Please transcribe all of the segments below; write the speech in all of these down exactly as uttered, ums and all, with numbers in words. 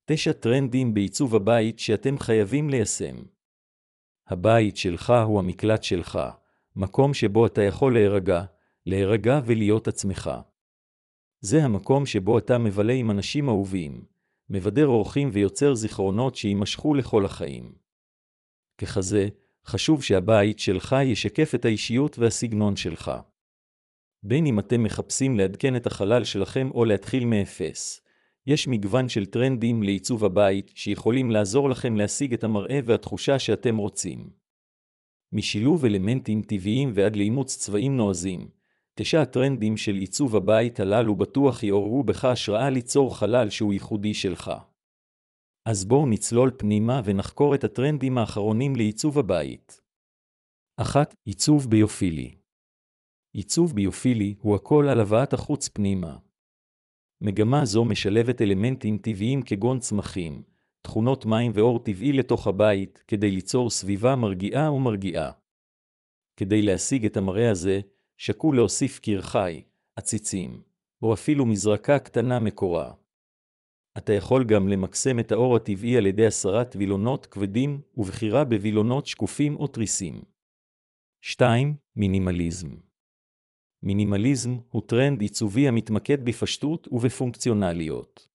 תשע טרנדים בעיצוב הבית שאתם חייבים ליישם. הבית שלך הוא המקלט שלך, מקום שבו אתה יכול להירגע, להירגע ולהיות עצמך. זה המקום שבו אתה מבלה עם אנשים אהובים, מבדר אורחים ויוצר זיכרונות שימשכו לכל החיים. ככזה, חשוב שהבית שלך ישקף את האישיות והסגנון שלך. בין אם אתם מחפשים לעדכן את החלל שלכם או להתחיל מאפס, יש מגוון של טרנדים לעיצוב הבית שיכולים לעזור לכם להשיג את המראה והתחושה שאתם רוצים. משילוב אלמנטים טבעיים ועד לאימוץ צבעים נועזים, תשע הטרנדים של עיצוב הבית הללו בטוח יעוררו בך השראה ליצור חלל שהוא ייחודי שלך. אז בואו נצלול פנימה ונחקור את הטרנדים האחרונים לעיצוב הבית. אחת. עיצוב ביופילי. עיצוב ביופילי הוא הכל על הבאת החוץ פנימה. מגמה זו משלבת אלמנטים טבעיים כגון צמחים, תכונות מים ואור טבעי לתוך הבית כדי ליצור סביבה מרגיעה ומרגיעה. כדי להשיג את המראה הזה, שקול להוסיף קיר חי, עציצים, או אפילו מזרקה קטנה מקורה. אתה יכול גם למקסם את האור הטבעי על ידי הסרת וילונות כבדים ובחירה בוילונות שקופים או תריסים. שתיים. מינימליזם. מינימליזם הוא טרנד עיצובי המתמקד בפשטות ובפונקציונליות.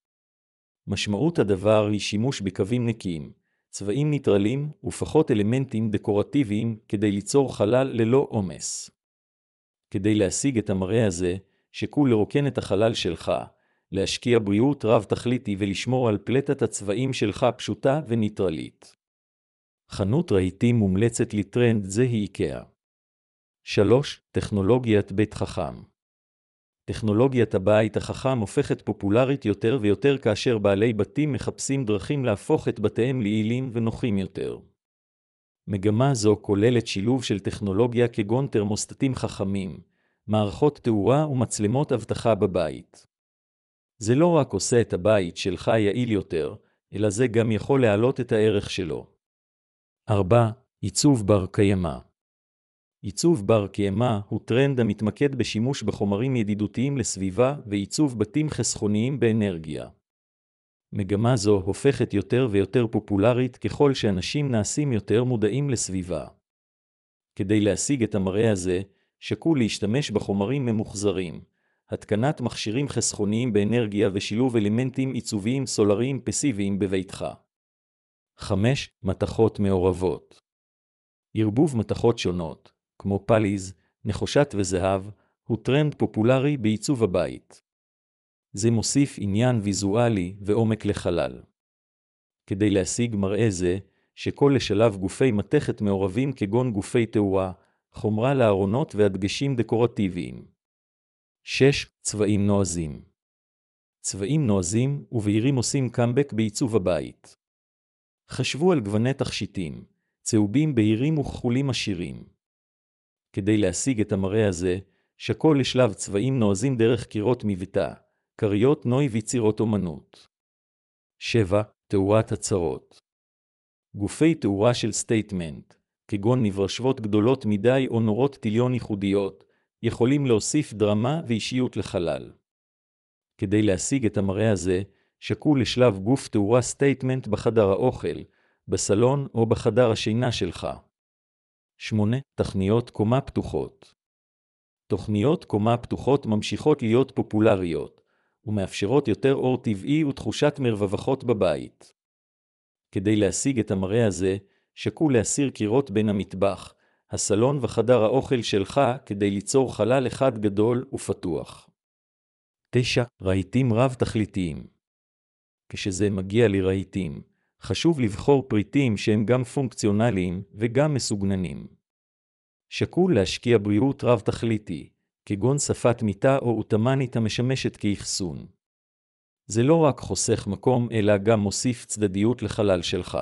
משמעות הדבר היא שימוש בקווים נקיים, צבעים ניטרלים ופחות אלמנטים דקורטיביים כדי ליצור חלל ללא עומס. כדי להשיג את המראה הזה, שקול לרוקן את החלל שלך, להשקיע בריאות רב תכליתי ולשמור על פלטת הצבעים שלך פשוטה וניטרלית. חנות רהיטים מומלצת לטרנד זה היא איקאה. שלוש. טכנולוגיית בית חכם. טכנולוגיית הבית החכם הופכת פופולרית יותר ויותר כאשר בעלי בתים מחפשים דרכים להפוך את בתיהם ליעילים ונוחים יותר. מגמה זו כוללת שילוב של טכנולוגיה כגון תרמוסטטים חכמים, מערכות תאורה ומצלמות אבטחה בבית. זה לא רק עושה את הבית שלך יעיל יותר, אלא זה גם יכול להעלות את הערך שלו. ארבע. עיצוב בר קיימא. עיצוב בר קיימא הוא טרנד המתמקד בשימוש בחומרים ידידותיים לסביבה ועיצוב בתים חסכוניים באנרגיה. מגמה זו הופכת יותר ויותר פופולרית ככל שאנשים נעשים יותר מודעים לסביבה. כדי להשיג את המראה הזה, שקול להשתמש בחומרים ממוחזרים, התקנת מכשירים חסכוניים באנרגיה ושילוב אלמנטים עיצוביים סולריים פסיביים בביתך. חמש. מתכות מעורבות. ערבוב מתכות שונות, כמו פליז, נחושת וזהב, הוא טרנד פופולרי בעיצוב הבית. זה מוסיף עניין ויזואלי ועומק לחלל. כדי להשיג מראה זה, שכל לשלב גופי מתכת מעורבים כגון גופי תאורה, חומרה לארונות והדגשים דקורטיביים. שש. צבעים נועזים. צבעים נועזים ובהירים עושים קאמבק בעיצוב הבית. חשבו על גווני תכשיטים, צהובים בהירים וכחולים עשירים. כדי להשיג את המראה הזה, שקול לשלב צבעים נועזים דרך קירות מביתה, קריות נוי ויצירות אומנות. שבע. תאורת הצרות. גופי תאורה של סטייטמנט, כגון נברשבות גדולות מדי או נורות טיליון ייחודיות, יכולים להוסיף דרמה ואישיות לחלל. כדי להשיג את המראה הזה, שקול לשלב גוף תאורה סטייטמנט בחדר האוכל, בסלון או בחדר השינה שלך. שמונה. תוכניות קומה פתוחות. תוכניות קומה פתוחות ממשיכות להיות פופולריות, ומאפשרות יותר אור טבעי ותחושת מרווחת בבית. כדי להשיג את המראה הזה, שקול להסיר קירות בין המטבח, הסלון וחדר האוכל שלך כדי ליצור חלל אחד גדול ופתוח. תשע. רהיטים רב תכליתיים. כשזה מגיע לרהיטים, חשוב לבחור פריטים שהם גם פונקציונליים וגם מסוגננים. שקול להשקיע בריאות רב תכליתי, כגון שפת מיטה או אוטמנית המשמשת כאחסון. זה לא רק חוסך מקום אלא גם מוסיף צדדיות לחלל שלך.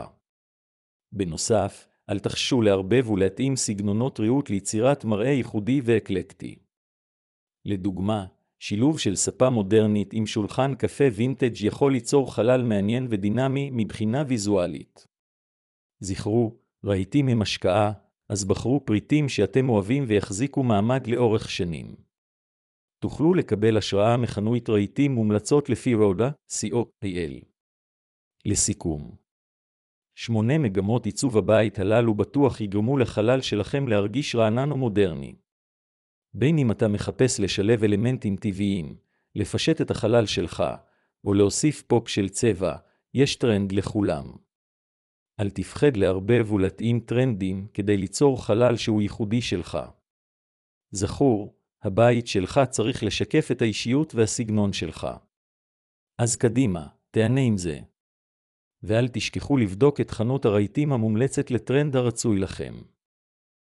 בנוסף, אל תחשו לערבב ולהתאים סגנונות ריהוט ליצירת מראה ייחודי ואקלקטי. לדוגמה, שילוב של ספה מודרנית עם שולחן קפה וינטג' יכול ליצור חלל מעניין ודינמי מבחינה ויזואלית. זכרו, רהיטים הם השקעה, אז בחרו פריטים שאתם אוהבים ויחזיקו מעמד לאורך שנים. תוכלו לקבל השראה מחנוית רהיטים מומלצות לפי רודה, סי או איי אל. לסיכום, שמונה מגמות עיצוב הבית הללו בטוח יגרמו לחלל שלכם להרגיש רענן ומודרני. בין אם אתה מחפש לשלב אלמנטים טבעיים, לפשט את החלל שלך, או להוסיף פופ של צבע, יש טרנד לכולם. אל תפחד לערבב ולהתאים טרנדים כדי ליצור חלל שהוא ייחודי שלך. זכור, הבית שלך צריך לשקף את האישיות והסגנון שלך. אז קדימה, תענה עם זה. ואל תשכחו לבדוק את חנות הרהיטים המומלצת לטרנד הרצוי לכם.